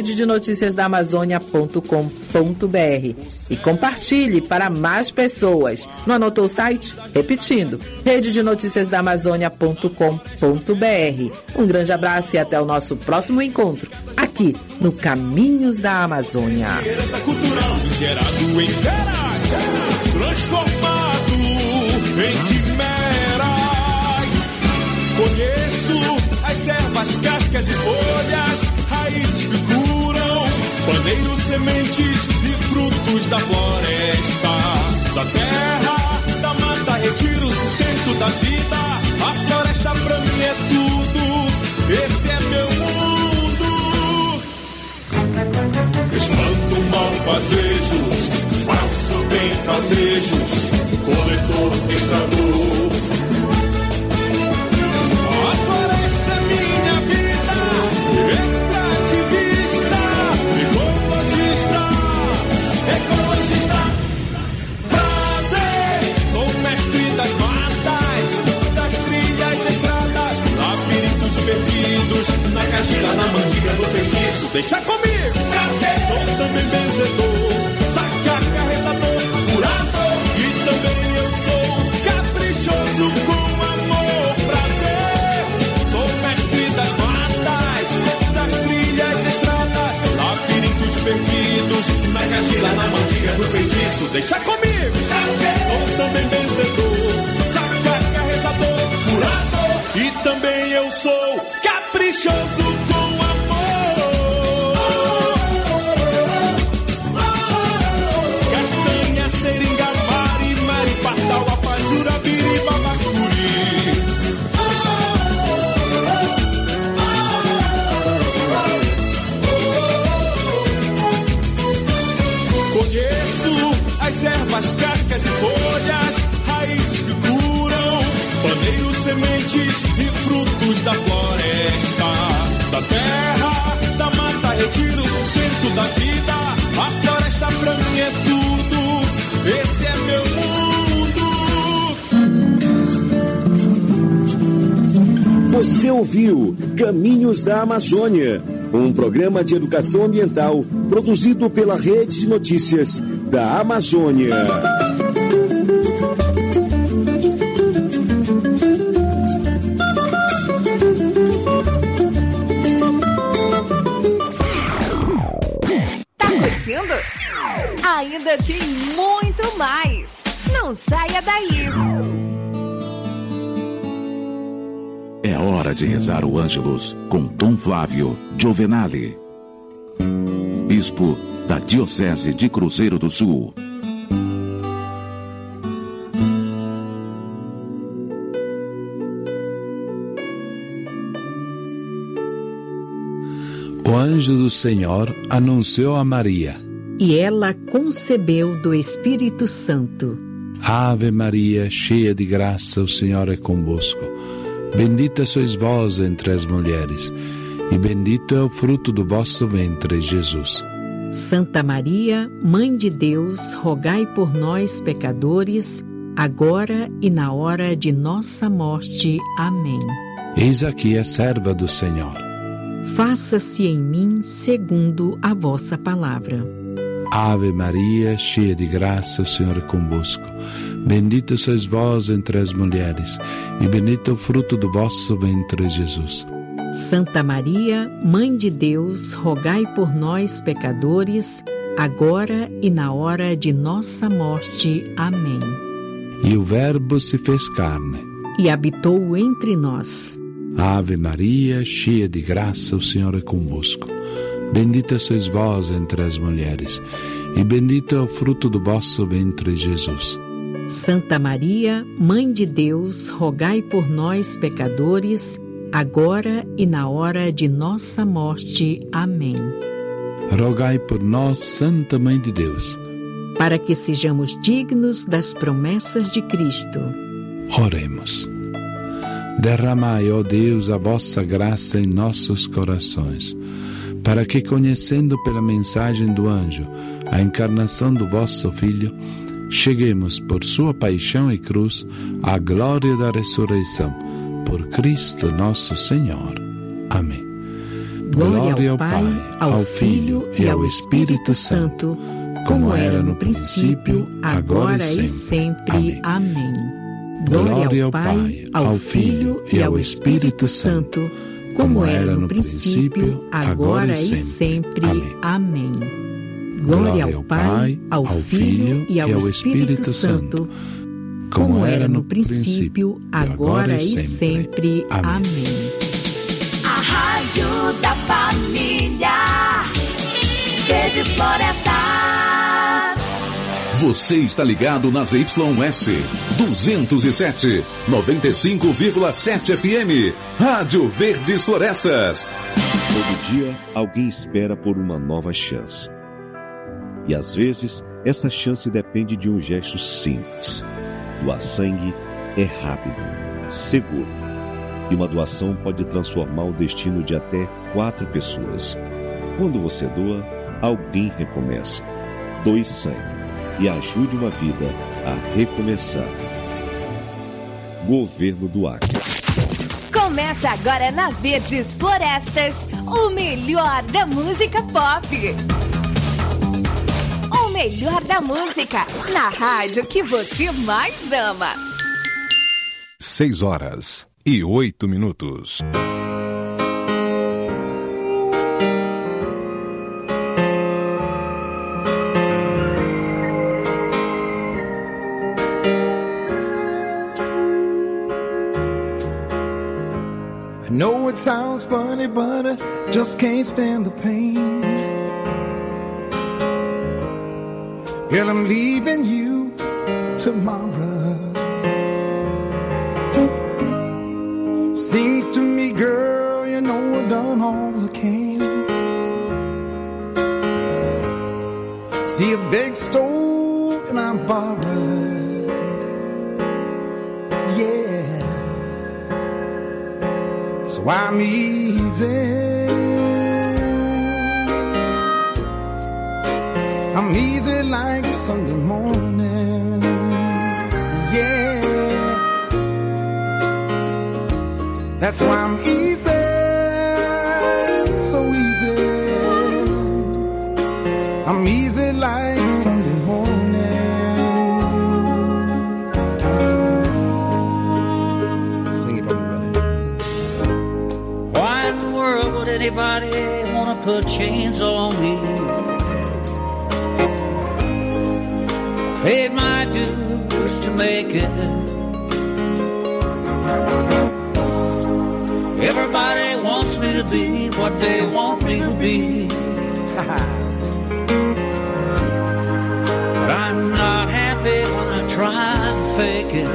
rededenoticiasdaamazônia.com.br e compartilhe para mais pessoas. Não anotou o site? Repetindo, rededenoticiasdaamazônia.com.br. Um grande abraço e até o nosso próximo encontro, aqui no Caminhos da Amazônia. Herança cultural gerado em Verás, transformado em quimeras. Conheço as ervas, cascas e folhas, raízes que curam, paneiros, sementes e frutos da floresta, da terra, da mata, retiro o sustento da vida. A floresta pra mim é tudo, esse é meu mundo. Espanto malfazejos, faço bem-fazejos, coletor, pensador. Na cagira, na mandiga do feitiço, deixa comigo, prazer. Sou também benzedor, sacar, carregador, curador. E também eu sou caprichoso com amor, prazer. Sou mestre das matas, das trilhas, estradas, labirintos perdidos. Na cagira, na mandiga do feitiço, deixa comigo, prazer. Sou também benzedor, sacar, carregador, curador. E também eu sou caprichoso com amor. Castanha, seringa, mari, maripatau, apajura, biriba, bacuri. Conheço as ervas, cascas e folhas, raízes que curam, paneiros, sementes e frutos da floresta, da terra, da mata, retiro o sustento da vida. A floresta pra mim é tudo, esse é meu mundo. Você ouviu Caminhos da Amazônia, um programa de educação ambiental produzido pela Rede de Notícias da Amazônia. Ainda tem muito mais. Não saia daí. É hora de rezar o Ângelus com Dom Flávio Giovenale, bispo da Diocese de Cruzeiro do Sul. O anjo do Senhor anunciou a Maria. E ela concebeu do Espírito Santo. Ave Maria, cheia de graça, o Senhor é convosco. Bendita sois vós entre as mulheres, e bendito é o fruto do vosso ventre, Jesus. Santa Maria, Mãe de Deus, rogai por nós, pecadores, agora e na hora de nossa morte. Amém. Eis aqui a serva do Senhor. Faça-se em mim segundo a vossa palavra. Ave Maria, cheia de graça, o Senhor é convosco. Bendita sois vós entre as mulheres, e bendito é o fruto do vosso ventre, Jesus. Santa Maria, Mãe de Deus, rogai por nós, pecadores, agora e na hora de nossa morte. Amém. E o Verbo se fez carne e habitou entre nós. Ave Maria, cheia de graça, o Senhor é convosco. Bendita sois vós entre as mulheres, e bendito é o fruto do vosso ventre, Jesus. Santa Maria, Mãe de Deus, rogai por nós, pecadores, agora e na hora de nossa morte. Amém. Rogai por nós, Santa Mãe de Deus, para que sejamos dignos das promessas de Cristo. Oremos. Derramai, ó Deus, a vossa graça em nossos corações, para que, conhecendo pela mensagem do anjo a encarnação do vosso Filho, cheguemos por sua paixão e cruz à glória da ressurreição. Por Cristo nosso Senhor. Amém. Glória ao Pai, ao Filho e ao Espírito Santo, como era no princípio, agora e sempre. Amém. Glória ao Pai, ao Filho e ao Espírito Santo, como era no princípio, agora e sempre. Amém. Glória ao Pai, ao Filho e ao Espírito Santo, como era no princípio, agora e sempre. Amém. A Rádio da Família, Verdes Florestas. Você está ligado nas YS 207, 95,7 FM. Rádio Verdes Florestas. Todo dia alguém espera por uma nova chance. E às vezes essa chance depende de um gesto simples. Doar sangue é rápido, seguro. E uma doação pode transformar o destino de até 4 pessoas. Quando você doa, alguém recomeça. Doe sangue e ajude uma vida a recomeçar. Governo do Acre. Começa agora na Verdes Florestas, o melhor da música pop. O melhor da música, na rádio que você mais ama. 6h08. I know it sounds funny, but I just can't stand the pain. Girl, I'm leaving you tomorrow. Seems to me, girl, you know I've done all I can. See a big stove and I'm borrowed. Yeah. So I'm easy. I'm easy like Sunday morning. Yeah. That's why I'm easy. So easy. I'm easy like Sunday morning. Sing it for me, brother. Why in the world would anybody want to put chains on me? Paid my dues to make it. Everybody wants me to be what they want me to be. But I'm not happy when I try to fake it.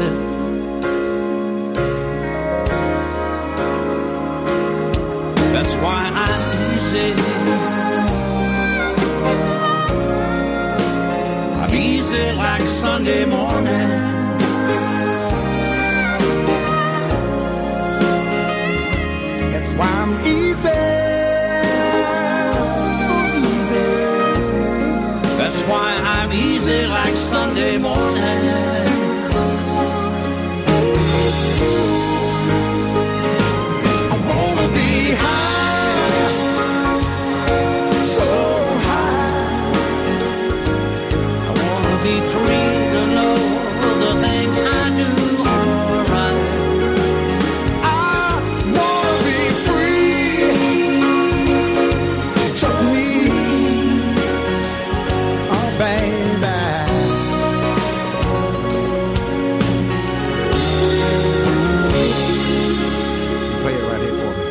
That's why I'm easy. I'm easy like Sunday morning. That's why I'm easy. So easy. That's why I'm easy like Sunday morning. I wanna be high, so high. I wanna be free to know the things I do are right. I wanna be free, just me, oh baby. Play it right here for me.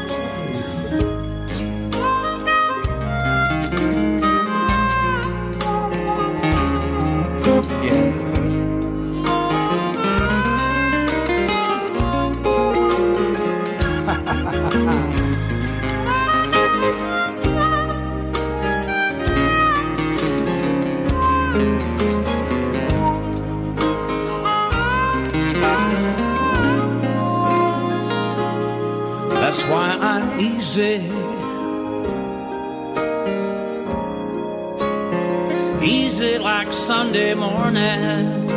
That's why I'm easy. easy like Sunday morning.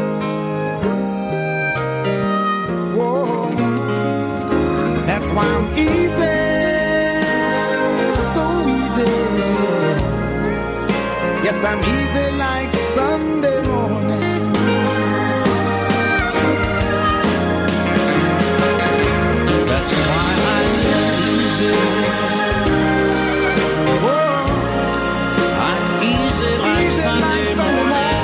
Whoa, that's why I'm easy, so easy. Yes, I'm easy like Sunday morning. That's why I'm easy. Whoa, I'm easy like Sunday morning.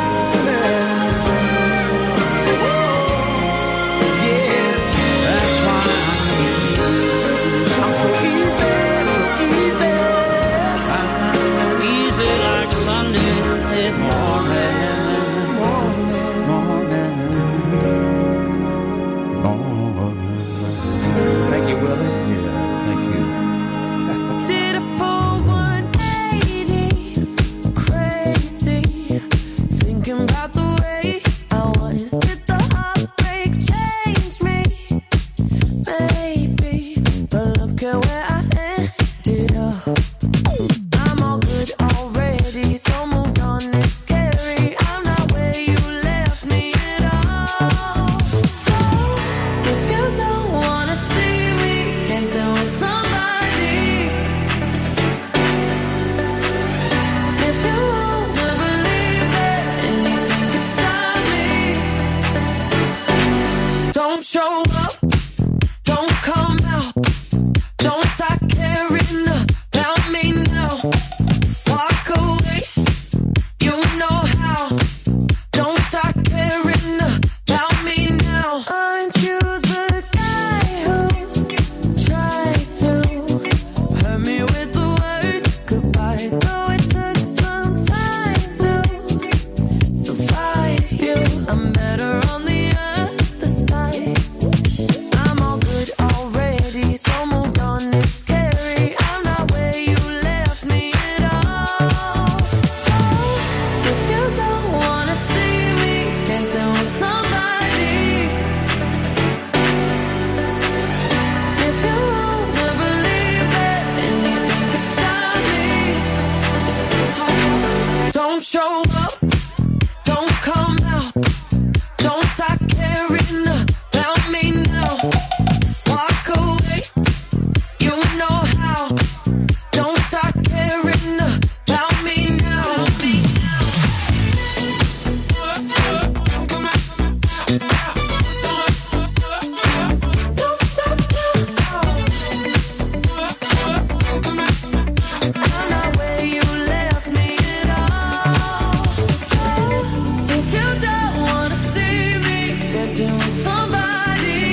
Yeah, that's why I'm so easy, so easy. I'm easy like Sunday morning. Thank you, Willie. Yeah, thank you. Did a full 180, crazy, thinking about the way I was. Did the heartbreak change me? Maybe, but look at where I ended up. I'm all good already, so moved on. It's scary. I'm not where you left me at all. So if you don't wanna see me dancing with somebody, if you wanna believe that anything can stop me, don't show up, don't come out, don't start caring about me now. Walk away, you know how. Don't start caring about me now. Aren't you the guy who tried to hurt me with the word goodbye? Though it took some time to survive you, I'm better on the other side. I'm all good already, so moved on. It's scary. I'm not where you left me at all. So if you don't wanna see me dancing with somebody, if you wanna believe that anything can stop me, don't show up, don't come out, don't start caring about me now. Walk away, you know how. Don't start caring about me now. Don't stop now. I'm not where you left me at all. So if you don't wanna see me dancing with somebody,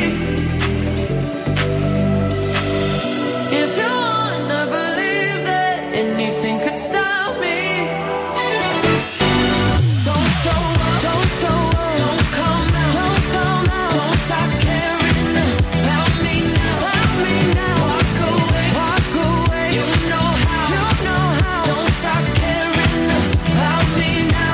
if you wanna believe that anything could stop me, don't show up, don't show up, don't come out, don't come out, don't stop caring about me now, walk away, you know how, don't stop caring about me now.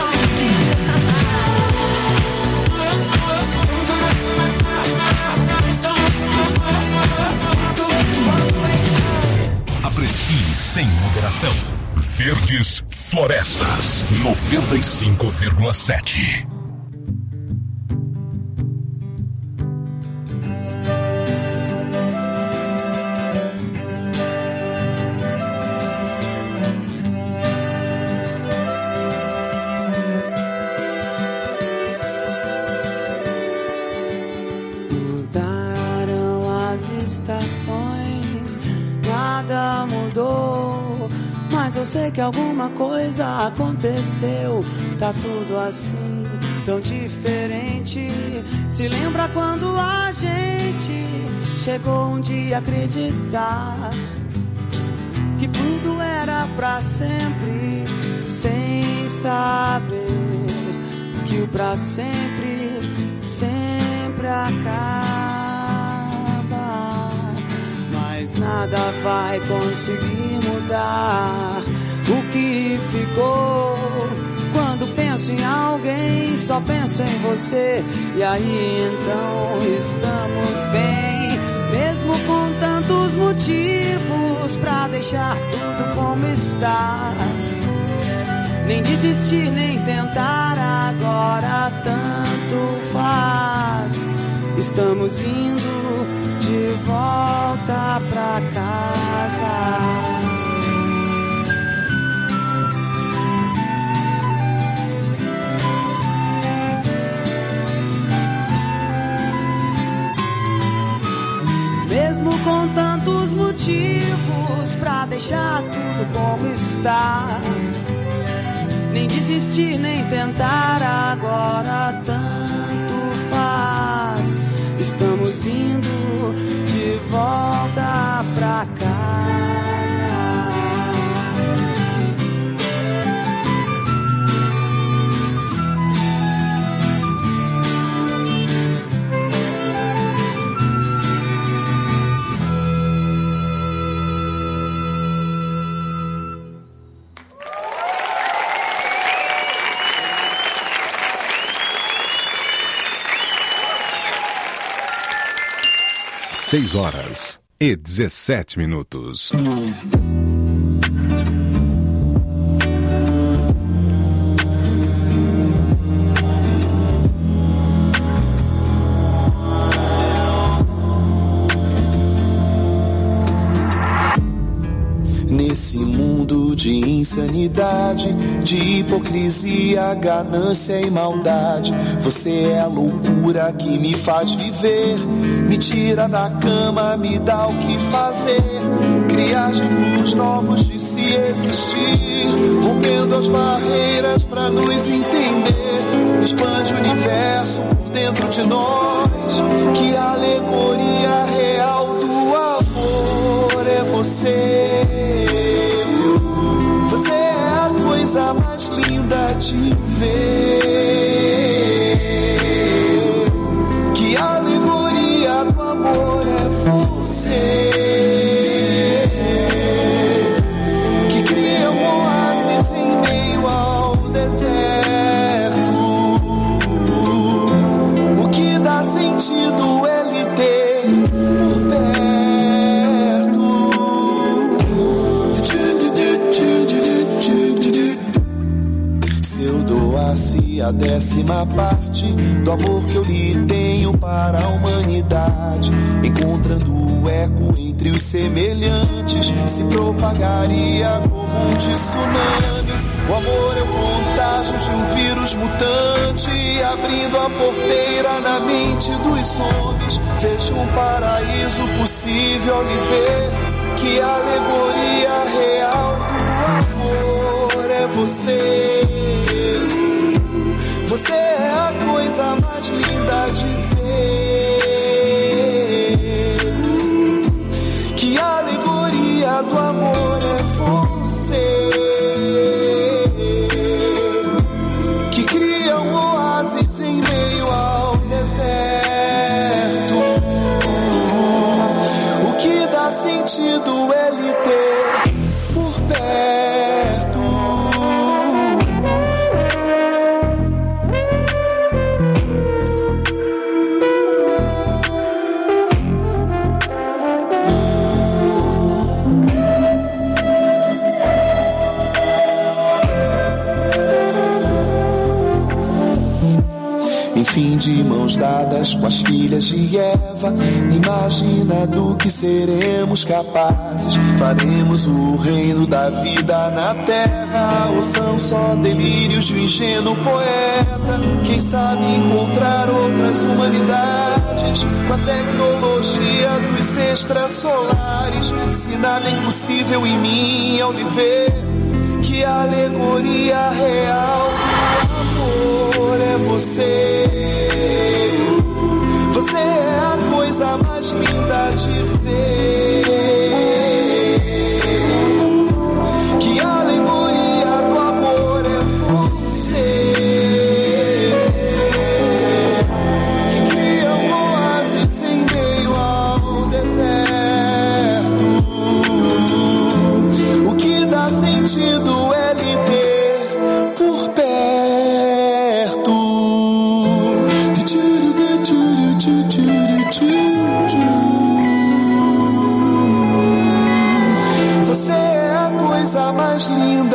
Aprecie sem moderação. Verdes Florestas 95,7. Mudaram as estações, nada mudou, mas eu sei que alguma coisa aconteceu. Tá tudo assim, tão diferente. Se lembra quando a gente chegou um dia a acreditar que tudo era pra sempre, sem saber que o pra sempre sempre acaba. Mas nada vai conseguir mudar o que ficou. Quando penso em alguém, só penso em você. E aí então estamos bem, mesmo com tantos motivos pra deixar tudo como está. nem desistir, nem tentar, agora tanto faz. Estamos indo de volta pra casa. Mesmo com tantos motivos pra deixar tudo como está, nem desistir, nem tentar, agora tanto faz. Estamos indo de volta pra casa. 6 horas e 17 minutos. Nesse mundo de insanidade, de hipocrisia, ganância e maldade, você é a loucura que me faz viver. Me tira da cama, me dá o que fazer, criar jeitos novos de se existir, rompendo as barreiras pra nos entender. Expande o universo por dentro de nós, que a alegoria real do amor é você. Você é a coisa mais linda de ver, que a alegoria do amor é você, que cria um oásis em meio ao deserto. O que dá sentido é lhe ter por perto. Se eu doasse a 10ª parte do amor que eu lhe tenho para a humanidade, encontrando o eco entre os semelhantes, se propagaria como um tsunami. O amor é o contágio de um vírus mutante, abrindo a porteira na mente dos homens. Vejo um paraíso possível ao lhe ver, que a alegoria real do amor é você. Você é a coisa mais linda de ver, que a alegoria do amor é você, que cria um oásis em meio ao deserto. O que dá sentido é lhe ter por perto. Enfim, de mãos dadas com as filhas de Eva, imagina do que seremos capazes. Faremos o reino da vida na terra, ou são só delírios de um ingênuo poeta? Quem sabe encontrar outras humanidades com a tecnologia dos extrasolares? Se nada é impossível em mim ao lhe ver, que a alegoria real do amor é você. Você é a coisa mais linda de ver, que a alegoria do amor é você, que cria um oásis em meio ao deserto. O que dá sentido